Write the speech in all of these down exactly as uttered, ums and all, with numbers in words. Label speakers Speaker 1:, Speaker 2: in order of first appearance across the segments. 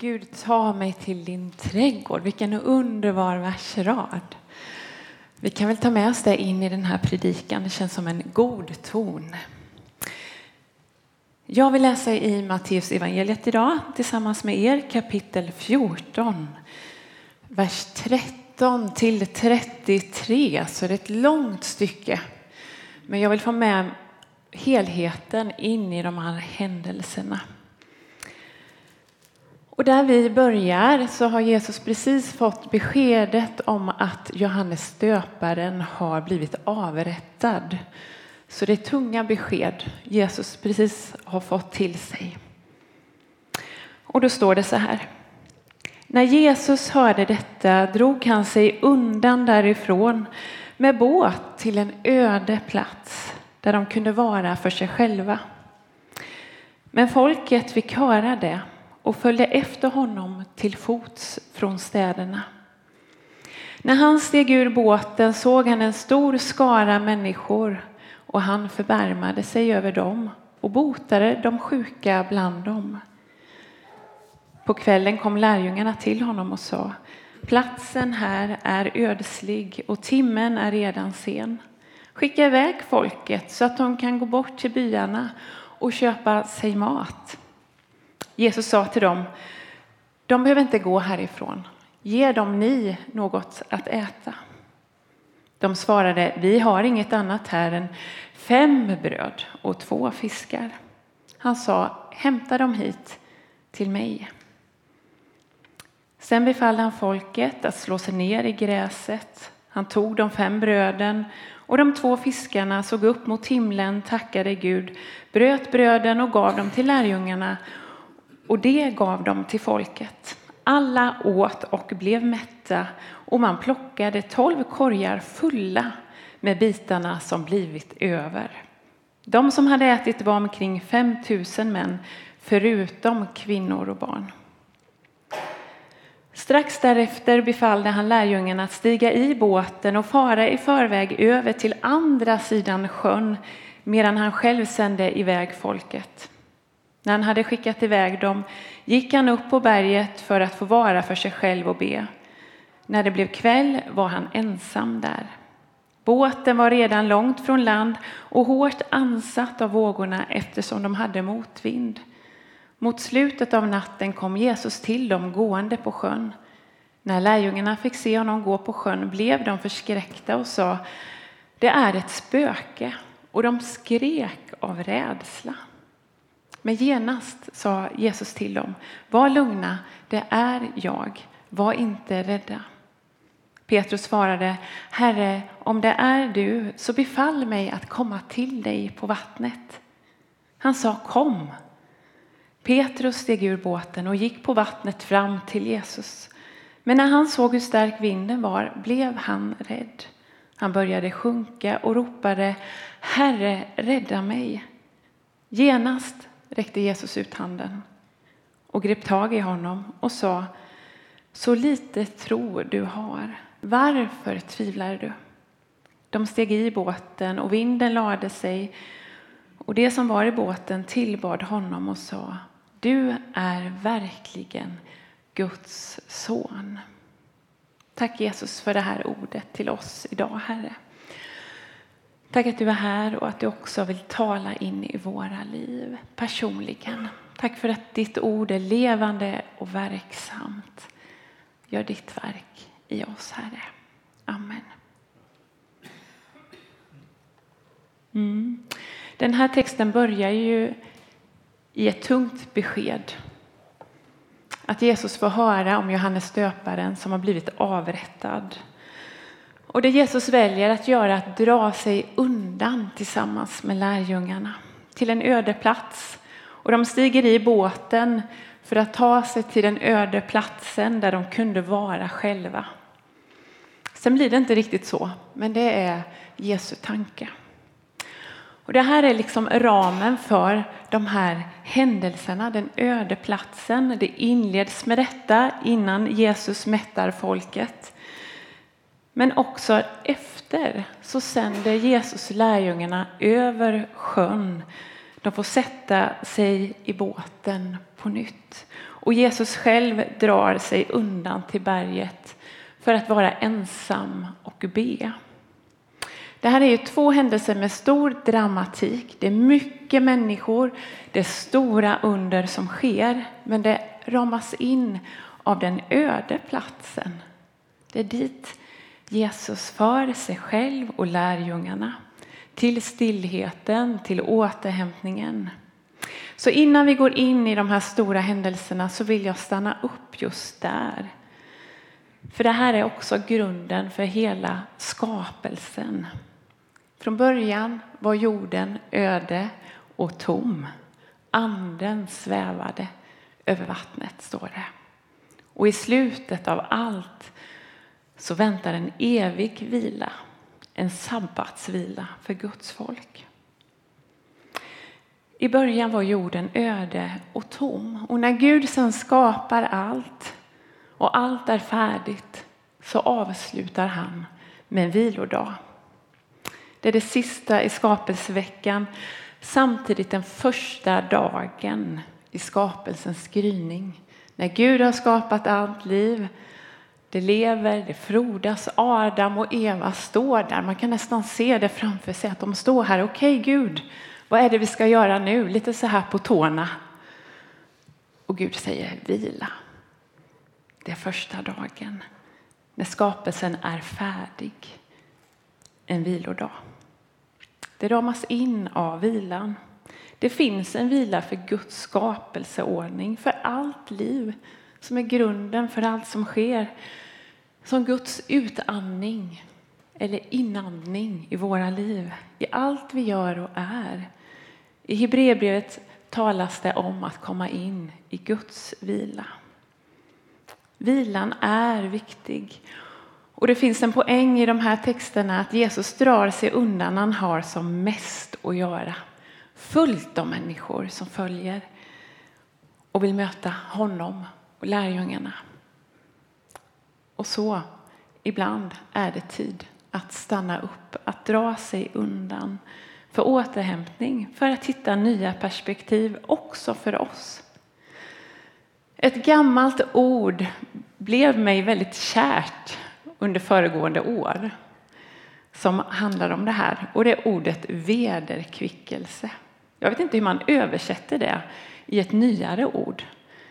Speaker 1: Gud, ta mig till din trädgård. Vilken underbar versrad. Vi kan väl ta med oss det in i den här predikan. Det känns som en god ton. Jag vill läsa i Matteus evangeliet idag tillsammans med er, kapitel fjorton, vers tretton till trettiotre. Så det är ett långt stycke. Men jag vill få med helheten in i de här händelserna. Och där vi börjar så har Jesus precis fått beskedet om att Johannes döparen har blivit avrättad. Så det är tunga besked Jesus precis har fått till sig. Och då står det så här. När Jesus hörde detta drog han sig undan därifrån med båt till en öde plats där de kunde vara för sig själva. Men folket fick höra det och följde efter honom till fots från städerna. När han steg ur båten såg han en stor skara människor och han förbarmade sig över dem och botade de sjuka bland dem. På kvällen kom lärjungarna till honom och sa: platsen här är ödslig och timmen är redan sen. Skicka iväg folket så att de kan gå bort till byarna och köpa sig mat. Jesus sa till dem: de behöver inte gå härifrån. Ge dem ni något att äta. De svarade: vi har inget annat här än fem bröd och två fiskar. Han sa: hämta dem hit till mig. Sen befallde han folket att slå sig ner i gräset. Han tog de fem bröden och de två fiskarna, såg upp mot himlen, tackade Gud, bröt bröden och gav dem till lärjungarna. Och det gav dem till folket. Alla åt och blev mätta och man plockade tolv korgar fulla med bitarna som blivit över. De som hade ätit var omkring fem tusen män, förutom kvinnor och barn. Strax därefter befallde han lärjungarna att stiga i båten och fara i förväg över till andra sidan sjön medan han själv sände iväg folket. När han hade skickat iväg dem gick han upp på berget för att få vara för sig själv och be. När det blev kväll var han ensam där. Båten var redan långt från land och hårt ansatt av vågorna eftersom de hade motvind. Mot slutet av natten kom Jesus till dem gående på sjön. När lärjungarna fick se honom gå på sjön blev de förskräckta och sa: det är ett spöke, och de skrek av rädsla. Men genast sa Jesus till dem: var lugna, det är jag, var inte rädda. Petrus svarade: Herre, om det är du så befall mig att komma till dig på vattnet. Han sa: kom. Petrus steg ur båten och gick på vattnet fram till Jesus. Men när han såg hur stark vinden var blev han rädd. Han började sjunka och ropade: Herre, rädda mig. Genast räckte Jesus ut handen och grep tag i honom och sa: så lite tro du har. Varför tvivlar du? De steg i båten och vinden lade sig, och det som var i båten tillbad honom och sa: du är verkligen Guds son. Tack Jesus för det här ordet till oss idag, Herre. Tack att du är här och att du också vill tala in i våra liv personligen. Tack för att ditt ord är levande och verksamt. Gör ditt verk i oss, Herre. Amen. Mm. Den här texten börjar ju i ett tungt besked. Att Jesus får höra om Johannes döparen som har blivit avrättad. Och det Jesus väljer att göra är att dra sig undan tillsammans med lärjungarna till en öde plats. Och de stiger i båten för att ta sig till den öde platsen där de kunde vara själva. Sen blir det inte riktigt så, men det är Jesu tanke. Och det här är liksom ramen för de här händelserna, den öde platsen. Det inleds med detta innan Jesus mättar folket. Men också efter så sänder Jesus lärjungarna över sjön De får sätta sig i båten på nytt. Och Jesus själv drar sig undan till berget för att vara ensam och be. Det här är ju två händelser med stor dramatik. Det är mycket människor, det är stora under som sker. Men det ramas in av den öde platsen. Det är dit Jesus för sig själv och lärjungarna. Till stillheten, till återhämtningen. Så innan vi går in i de här stora händelserna så vill jag stanna upp just där. För det här är också grunden för hela skapelsen. Från början var jorden öde och tom. Anden svävade över vattnet, står det. Och i slutet av allt så väntar en evig vila. En sabbatsvila för Guds folk. I början var jorden öde och tom. Och när Gud sedan skapar allt och allt är färdigt så avslutar han med en vilodag. Det är det sista i skapelseveckan, samtidigt den första dagen i skapelsens gryning. När Gud har skapat allt liv, det lever, det frodas, Adam och Eva står där. Man kan nästan se det framför sig att de står här. Okej Gud, vad är det vi ska göra nu? Lite så här på tårna. Och Gud säger vila. Det är första dagen när skapelsen är färdig. En vilodag. Det ramas in av vilan. Det finns en vila för Guds skapelseordning, för allt liv som är grunden för allt som sker. Som Guds utandning eller inandning i våra liv. I allt vi gör och är. I Hebreerbrevet talas det om att komma in i Guds vila. Vilan är viktig. Och det finns en poäng i de här texterna att Jesus drar sig undan när han har som mest att göra. Fullt av människor som följer och vill möta honom och lärjungarna. Och så ibland är det tid att stanna upp, att dra sig undan för återhämtning, för att hitta nya perspektiv också för oss. Ett gammalt ord blev mig väldigt kärt under föregående år som handlar om det här, och det är ordet vederkvickelse. Jag vet inte hur man översätter det i ett nyare ord,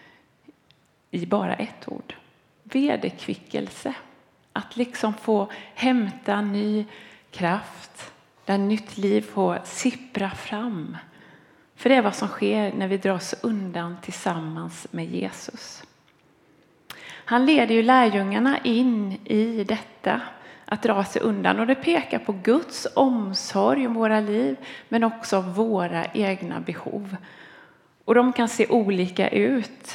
Speaker 1: i bara ett ord. Vederkvickelse, att liksom få hämta ny kraft, där nytt liv får sippra fram. För det är vad som sker när vi dras undan tillsammans med Jesus. Han leder ju lärjungarna in i detta, att dra sig undan. Och det pekar på Guds omsorg om våra liv, men också våra egna behov. Och de kan se olika ut.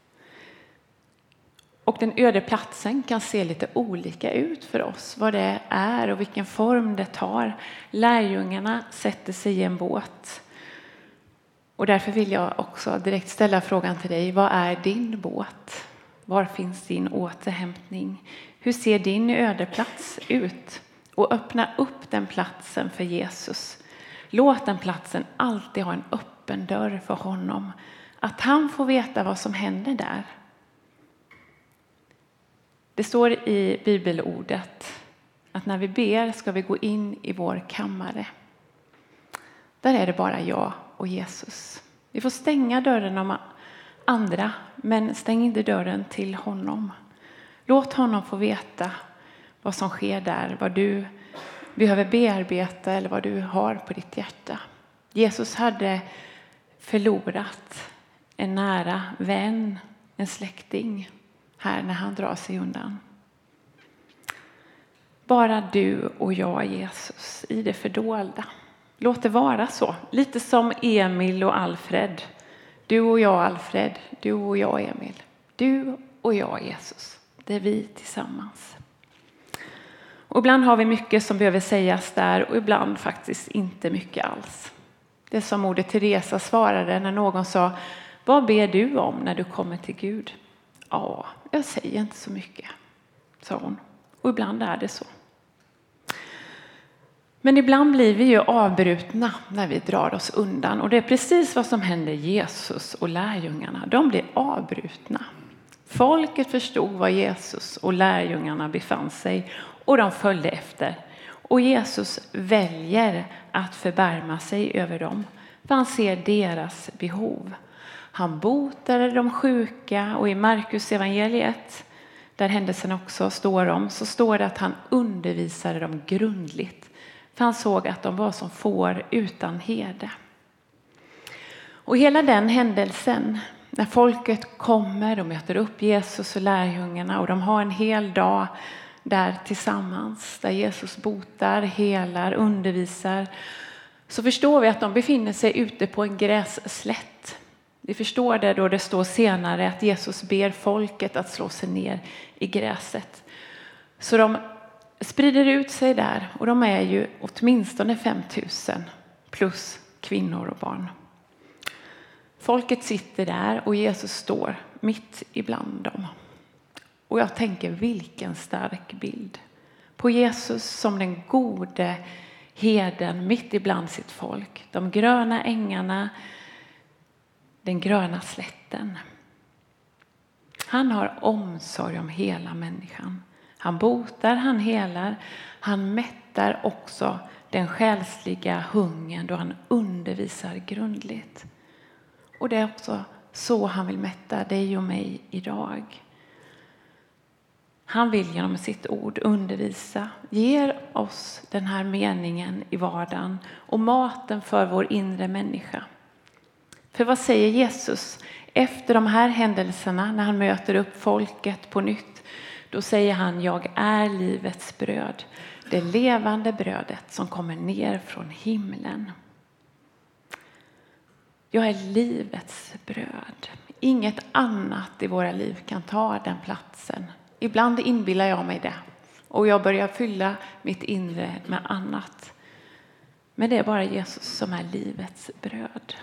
Speaker 1: Och den öde platsen kan se lite olika ut för oss. Vad det är och vilken form det tar. Lärjungarna sätter sig i en båt. Och därför vill jag också direkt ställa frågan till dig. Vad är din båt? Var finns din återhämtning? Hur ser din ödeplats ut? Och öppna upp den platsen för Jesus. Låt den platsen alltid ha en öppen dörr för honom. Att han får veta vad som händer där. Det står i bibelordet att när vi ber ska vi gå in i vår kammare. Där är det bara jag och Jesus. Vi får stänga dörren om andra, men stäng inte dörren till honom. Låt honom få veta vad som sker där, vad du behöver bearbeta eller vad du har på ditt hjärta. Jesus hade förlorat en nära vän, en släkting här när han drar sig undan. Bara du och jag, Jesus, i det fördolda. Låt det vara så. Lite som Emil och Alfred. Du och jag, Alfred. Du och jag, Emil. Du och jag, Jesus. Det är vi tillsammans. Och ibland har vi mycket som behöver sägas där, och ibland faktiskt inte mycket alls. Det är som Moder Teresa svarade när någon sa: vad ber du om när du kommer till Gud? Ja, jag säger inte så mycket, sa hon. Och ibland är det så. Men ibland blir vi ju avbrutna när vi drar oss undan. Och det är precis vad som händer Jesus och lärjungarna. De blir avbrutna. Folket förstod var Jesus och lärjungarna befann sig och de följde efter. Och Jesus väljer att förbarma sig över dem, för han ser deras behov. Han botade de sjuka, och i Markus evangeliet, där händelsen också står om, så står det att han undervisade dem grundligt. För han såg att de var som får utan herde. Och hela den händelsen, när folket kommer och möter upp Jesus och lärjungarna, och de har en hel dag där tillsammans, där Jesus botar, helar, undervisar, så förstår vi att de befinner sig ute på en grässlätt. Vi förstår det då det står senare att Jesus ber folket att slå sig ner i gräset. Så de sprider ut sig där, och de är ju åtminstone fem tusen plus kvinnor och barn. Folket sitter där och Jesus står mitt ibland dem. Och jag tänker, vilken stark bild på Jesus som den gode herden mitt ibland sitt folk. De gröna ängarna, den gröna slätten. Han har omsorg om hela människan. Han botar, han helar, han mättar också den själsliga hungern då han undervisar grundligt. Och det är också så han vill mätta dig och mig idag. Han vill genom sitt ord undervisa, ger oss den här meningen i vardagen och maten för vår inre människa. För vad säger Jesus efter de här händelserna när han möter upp folket på nytt? Då säger han, jag är livets bröd, det levande brödet som kommer ner från himlen. Jag är livets bröd. Inget annat i våra liv kan ta den platsen. Ibland inbillar jag mig det. Och jag börjar fylla mitt inre med annat. Men det är bara Jesus som är livets bröd.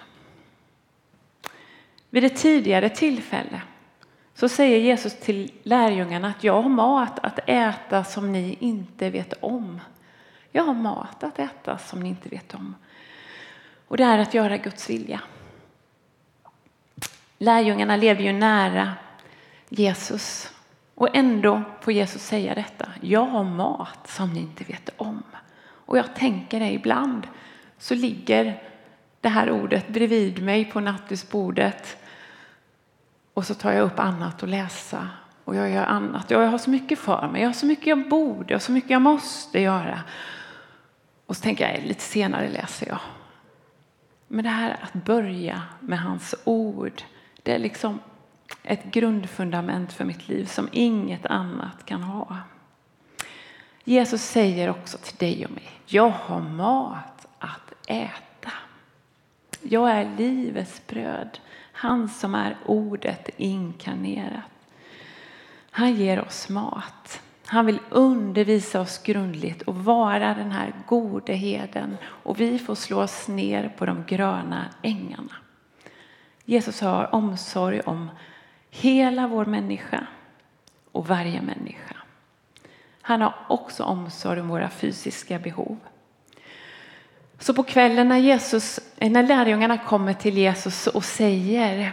Speaker 1: Vid ett tidigare tillfälle så säger Jesus till lärjungarna att jag har mat att äta som ni inte vet om. Jag har mat att äta som ni inte vet om. Och det är att göra Guds vilja. Lärjungarna lever ju nära Jesus. Och ändå får Jesus säga detta. Jag har mat som ni inte vet om. Och jag tänker det ibland. Så ligger det här ordet bredvid mig på nattduksbordet. Och så tar jag upp annat och läsa. Och jag gör annat. Jag har så mycket för mig. Jag har så mycket jag borde. Och så mycket jag måste göra. Och så tänker jag, lite senare läser jag. Men det här att börja med hans ord. Det är liksom ett grundfundament för mitt liv som inget annat kan ha. Jesus säger också till dig och mig. Jag har mat att äta. Jag är livets bröd. Han som är ordet inkarnerat. Han ger oss mat. Han vill undervisa oss grundligt och vara den här gode herden. Och vi får slå oss ner på de gröna ängarna. Jesus har omsorg om hela vår människa och varje människa. Han har också omsorg om våra fysiska behov. Så på kvällen när, Jesus, när lärjungarna kommer till Jesus och säger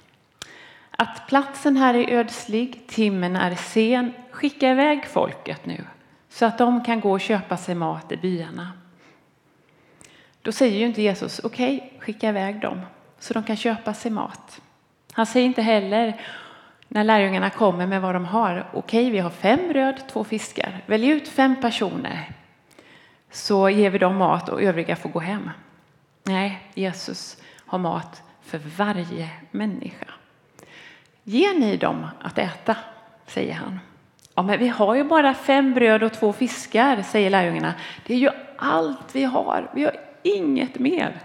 Speaker 1: att platsen här är ödslig, timmen är sen, skicka iväg folket nu så att de kan gå och köpa sig mat i byarna. Då säger ju inte Jesus, okej, okay, skicka iväg dem så de kan köpa sig mat. Han säger inte heller när lärjungarna kommer med vad de har, okej, okay, vi har fem bröd, två fiskar, välj ut fem personer så ger vi dem mat och övriga får gå hem. Nej, Jesus har mat för varje människa. Ger ni dem att äta, säger han. Ja, men vi har ju bara fem bröd och två fiskar, säger lärjungarna. Det är ju allt vi har. Vi har inget mer.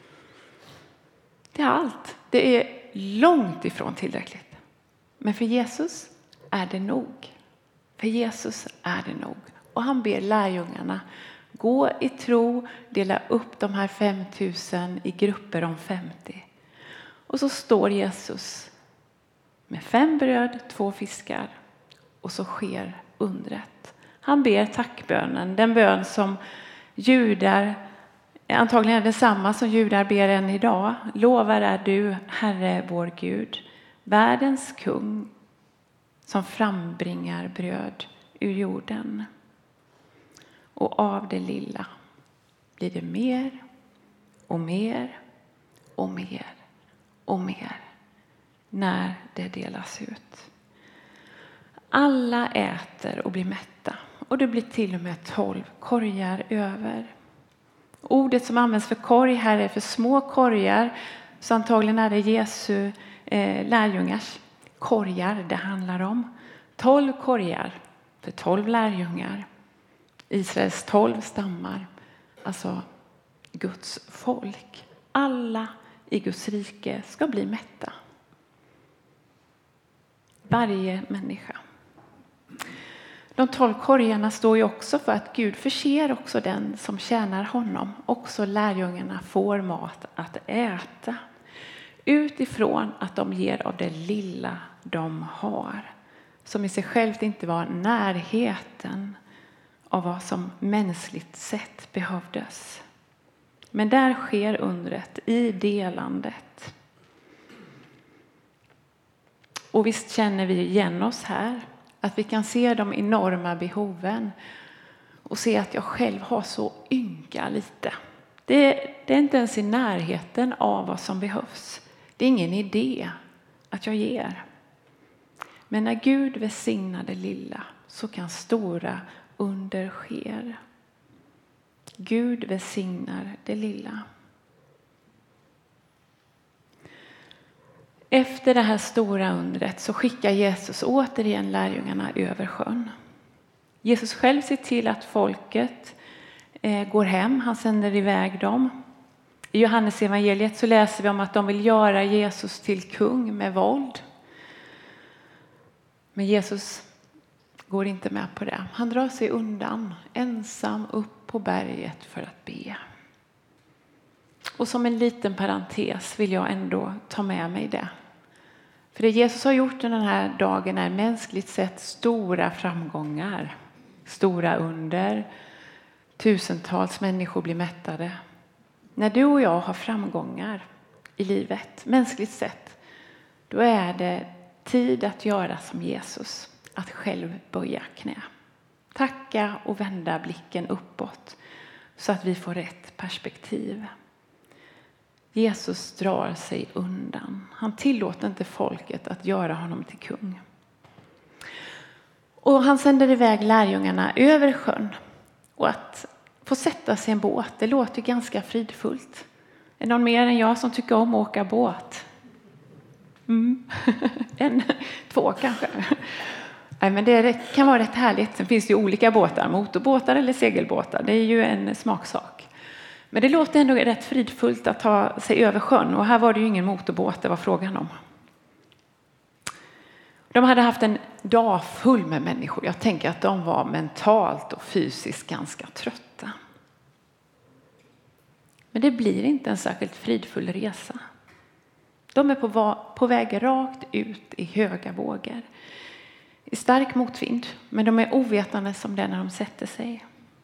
Speaker 1: Det är allt. Det är långt ifrån tillräckligt. Men för Jesus är det nog. För Jesus är det nog. Och han ber lärjungarna gå i tro, dela upp de här fem tusen i grupper om femtio. Och så står Jesus med fem bröd, två fiskar. Och så sker undret. Han ber tackbönen, den bön som Judar, antagligen är det samma som judar ber än idag. Lovar är du, Herre vår Gud, världens kung som frambringar bröd ur jorden. Och av det lilla blir det mer och mer och mer och mer när det delas ut. Alla äter och blir mätta, och det blir till och med tolv korgar över. Ordet som används för korg här är för små korgar, så antagligen är det Jesu eh, lärjungars korgar det handlar om. Tolv korgar för tolv lärjungar. Israels tolv stammar, alltså Guds folk. Alla i Guds rike ska bli mätta. Varje människa. De tolv korgarna står ju också för att Gud förser också den som tjänar honom. Också lärjungarna får mat att äta. Utifrån att de ger av det lilla de har. Som i sig självt inte var närheten av vad som mänskligt sett behövdes. Men där sker undret i delandet. Och visst känner vi igen oss här. Att vi kan se de enorma behoven. Och se att jag själv har så ynka lite. Det, det är inte ens i närheten av vad som behövs. Det är ingen idé att jag ger. Men när Gud välsignar det lilla så kan stora under ske. Gud välsignar det lilla. Efter det här stora undret så skickar Jesus återigen lärjungarna över sjön. Jesus själv ser till att folket eh, går hem. Han sänder iväg dem. I Johannes evangeliet så läser vi om att de vill göra Jesus till kung med våld. Men Jesus går inte med på det. Han drar sig undan ensam upp på berget för att be. Och som en liten parentes vill jag ändå ta med mig det. För det Jesus har gjort den här dagen är mänskligt sett stora framgångar. Stora under. Tusentals människor blir mättade. När du och jag har framgångar i livet, mänskligt sett, då är det tid att göra som Jesus. Att själv böja knä. Tacka och vända blicken uppåt så att vi får rätt perspektiv. Jesus drar sig undan. Han tillåter inte folket att göra honom till kung. Och han sänder iväg lärjungarna över sjön. Och att få sätta sig i en båt, det låter ganska fridfullt. Är det någon mer än jag som tycker om att åka båt? Mm. en, två kanske. Nej, men det kan vara rätt härligt. Sen finns det ju olika båtar, motorbåtar eller segelbåtar. Det är ju en smaksak. Men det låter ändå rätt fridfullt att ta sig över sjön. Och här var det ju ingen motorbåt, det var frågan om. De hade haft en dag full med människor. Jag tänker att de var mentalt och fysiskt ganska trötta. Men det blir inte en särskilt fridfull resa. De är på, på väg rakt ut i höga vågor. I stark motvind, men de är ovetande som det när de sätter sig.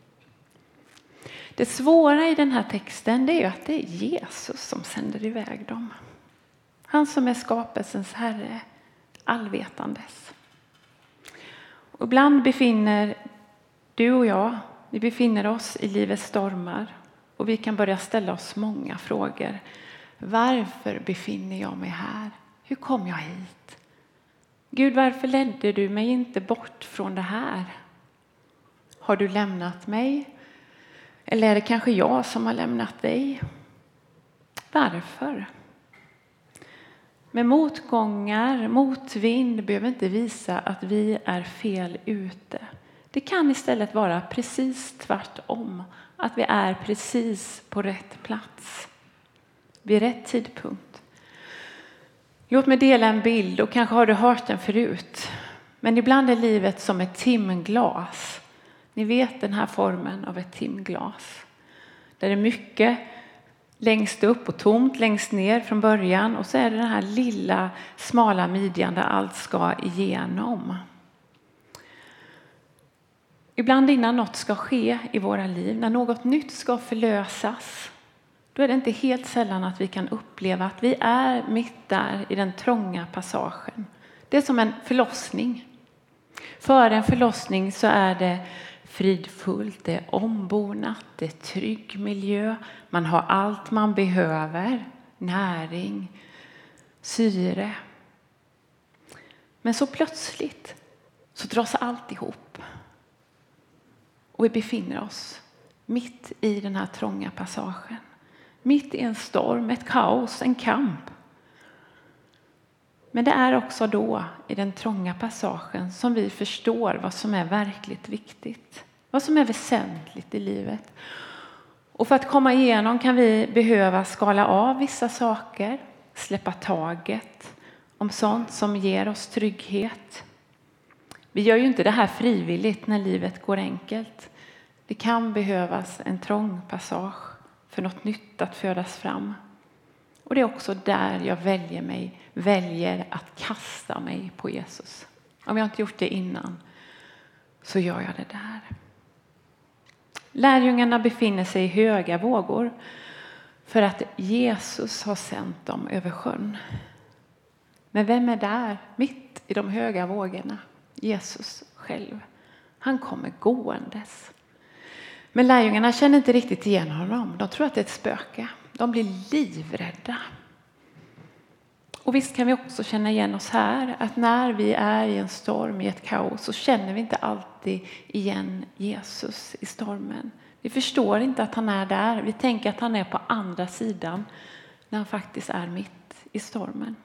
Speaker 1: Det svåra i den här texten det är ju att det är Jesus som sänder iväg dem. Han som är skapelsens herre, allvetandes. Och ibland befinner du och jag, vi befinner oss i livets stormar och vi kan börja ställa oss många frågor. Varför befinner jag mig här? Hur kom jag hit? Gud, varför ledde du mig inte bort från det här? Har du lämnat mig? Eller är det kanske jag som har lämnat dig? Varför? Men motgångar, motvind behöver inte visa att vi är fel ute. Det kan istället vara precis tvärtom. Att vi är precis på rätt plats. Vid rätt tidpunkt. Låt mig dela en bild och kanske har du hört den förut. Men ibland är livet som ett timglas. Ni vet den här formen av ett timglas. Där det är mycket längst upp och tomt längst ner från början. Och så är det den här lilla smala midjan där allt ska igenom. Ibland innan något ska ske i våra liv, när något nytt ska förlösas, då är det inte helt sällan att vi kan uppleva att vi är mitt där i den trånga passagen. Det är som en förlossning. Före en förlossning så är det fridfullt, det är ombonat, det är trygg miljö. Man har allt man behöver, näring, syre. Men så plötsligt så dras allt ihop. Och vi befinner oss mitt i den här trånga passagen. Mitt i en storm, ett kaos, en kamp. Men det är också då i den trånga passagen som vi förstår vad som är verkligt viktigt. Vad som är väsentligt i livet. Och för att komma igenom kan vi behöva skala av vissa saker. Släppa taget om sånt som ger oss trygghet. Vi gör ju inte det här frivilligt när livet går enkelt. Det kan behövas en trång passage för något nytt att födas fram. Och det är också där jag väljer mig, väljer att kasta mig på Jesus. Om jag inte gjort det innan så gör jag det där. Lärjungarna befinner sig i höga vågor för att Jesus har sänt dem över sjön. Men vem är där mitt i de höga vågorna? Jesus själv. Han kommer gåendes. Men lärjungarna känner inte riktigt igen honom. De tror att det är ett spöke. De blir livrädda. Och visst kan vi också känna igen oss här. Att när vi är i en storm, i ett kaos, så känner vi inte alltid igen Jesus i stormen. Vi förstår inte att han är där. Vi tänker att han är på andra sidan när han faktiskt är mitt i stormen.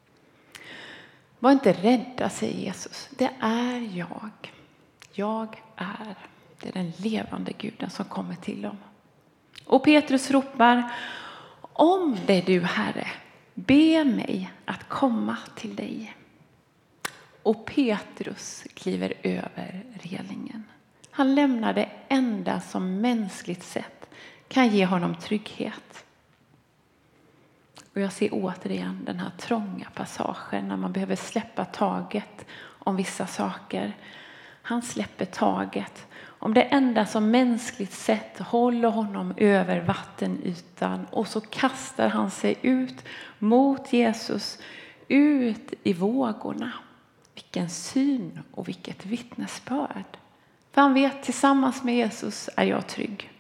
Speaker 1: Var inte rädda, säger Jesus. Det är jag. Jag är. Det är den levande guden som kommer till dem. Och Petrus ropar: om det är du, Herre, be mig att komma till dig. Och Petrus kliver över relingen. Han lämnar det enda som mänskligt sett kan ge honom trygghet. Och jag ser återigen den här trånga passagen när man behöver släppa taget om vissa saker. Han släpper taget om det enda som mänskligt sett håller honom över vattenytan. Och så kastar han sig ut mot Jesus, ut i vågorna. Vilken syn och vilket vittnesbörd. För han vet, tillsammans med Jesus är jag trygg.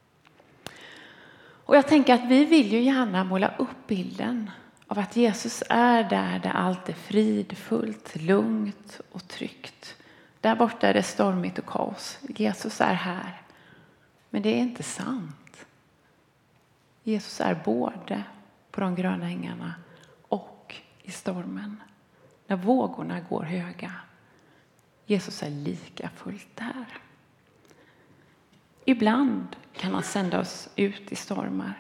Speaker 1: Och jag tänker att vi vill ju gärna måla upp bilden av att Jesus är där, där allt är fridfullt, lugnt och tryggt. Där borta är det stormigt och kaos. Jesus är här. Men det är inte sant. Jesus är både på de gröna ängarna och i stormen. När vågorna går höga. Jesus är lika fullt där. Ibland kan han sända oss ut i stormar.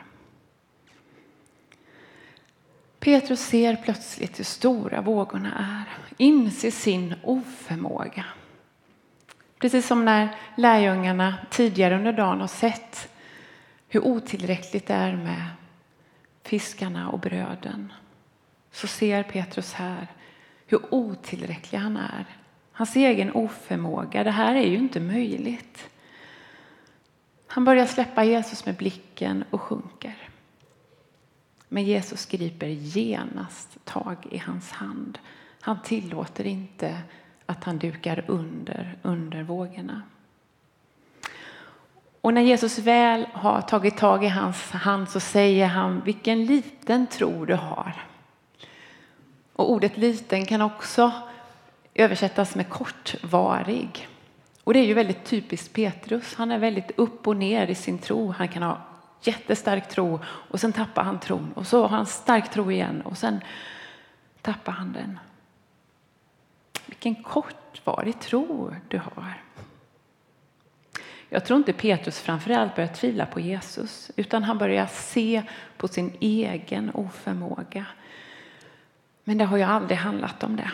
Speaker 1: Petrus ser plötsligt hur stora vågorna är. Inser sin oförmåga. Precis som när lärjungarna tidigare under dagen har sett hur otillräckligt det är med fiskarna och bröden. Så ser Petrus här hur otillräcklig han är. Hans egen oförmåga. Det här är ju inte möjligt. Han börjar släppa Jesus med blicken och sjunker. Men Jesus griper genast tag i hans hand. Han tillåter inte att han dukar under, under vågorna. Och när Jesus väl har tagit tag i hans hand så säger han: vilken liten tro du har. Och ordet liten kan också översättas med kortvarig. Och det är ju väldigt typiskt Petrus. Han är väldigt upp och ner i sin tro. Han kan ha jättestark tro och sen tappar han tron. Och så har han stark tro igen och sen tappar han den. Vilken kortvarig tro du har. Jag tror inte Petrus framförallt börjar tvivla på Jesus. Utan han börjar se på sin egen oförmåga. Men det har ju aldrig handlat om det.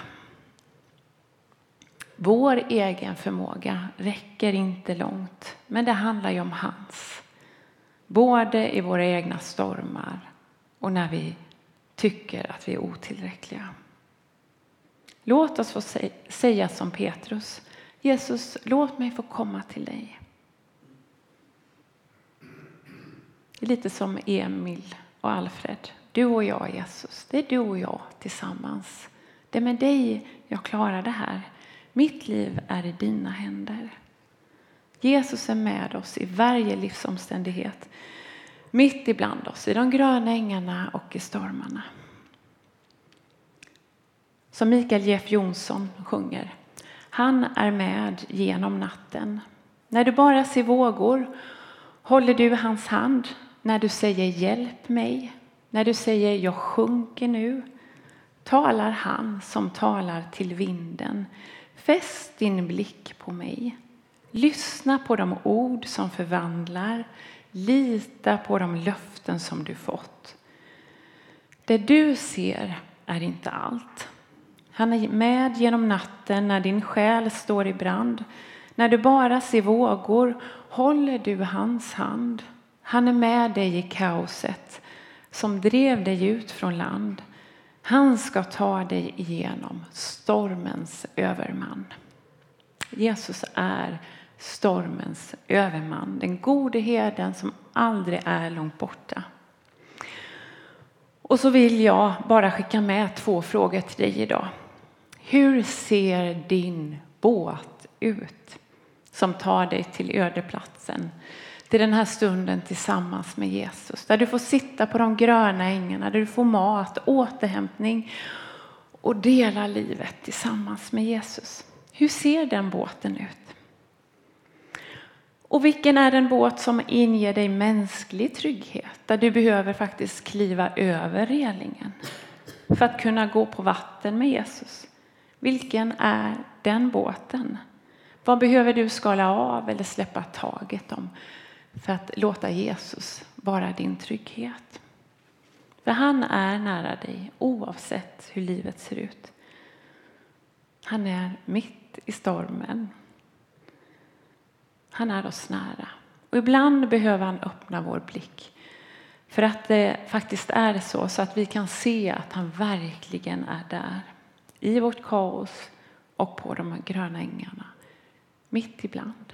Speaker 1: Vår egen förmåga räcker inte långt. Men det handlar ju om hans. Både i våra egna stormar och när vi tycker att vi är otillräckliga. Låt oss få säga som Petrus. Jesus, låt mig få komma till dig. Det är lite som Emil och Alfred. Du och jag, Jesus. Det är du och jag tillsammans. Det är med dig jag klarar det här. Mitt liv är i dina händer. Jesus är med oss i varje livsomständighet. Mitt ibland oss, i de gröna ängarna och i stormarna. Som Mikael Jeff Johnson sjunger. Han är med genom natten. När du bara ser vågor håller du hans hand. När du säger hjälp mig. När du säger jag sjunker nu. Talar han som talar till vinden. Fäst din blick på mig. Lyssna på de ord som förvandlar. Lita på de löften som du fått. Det du ser är inte allt. Han är med genom natten när din själ står i brand. När du bara ser vågor håller du hans hand. Han är med dig i kaoset som drev dig ut från land. Han ska ta dig igenom stormens överman. Jesus är stormens överman. Den gode herden som aldrig är långt borta. Och så vill jag bara skicka med två frågor till dig idag. Hur ser din båt ut som tar dig till ödeplatsen? Till den här stunden tillsammans med Jesus. Där du får sitta på de gröna ängarna. Där du får mat, återhämtning. Och dela livet tillsammans med Jesus. Hur ser den båten ut? Och vilken är den båt som inger dig mänsklig trygghet? Där du behöver faktiskt kliva över relingen. För att kunna gå på vatten med Jesus. Vilken är den båten? Vad behöver du skala av eller släppa taget om? För att låta Jesus vara din trygghet. För han är nära dig oavsett hur livet ser ut. Han är mitt i stormen. Han är oss nära. Och ibland behöver han öppna vår blick. För att det faktiskt är så, så att vi kan se att han verkligen är där. I vårt kaos och på de gröna ängarna. Mitt ibland.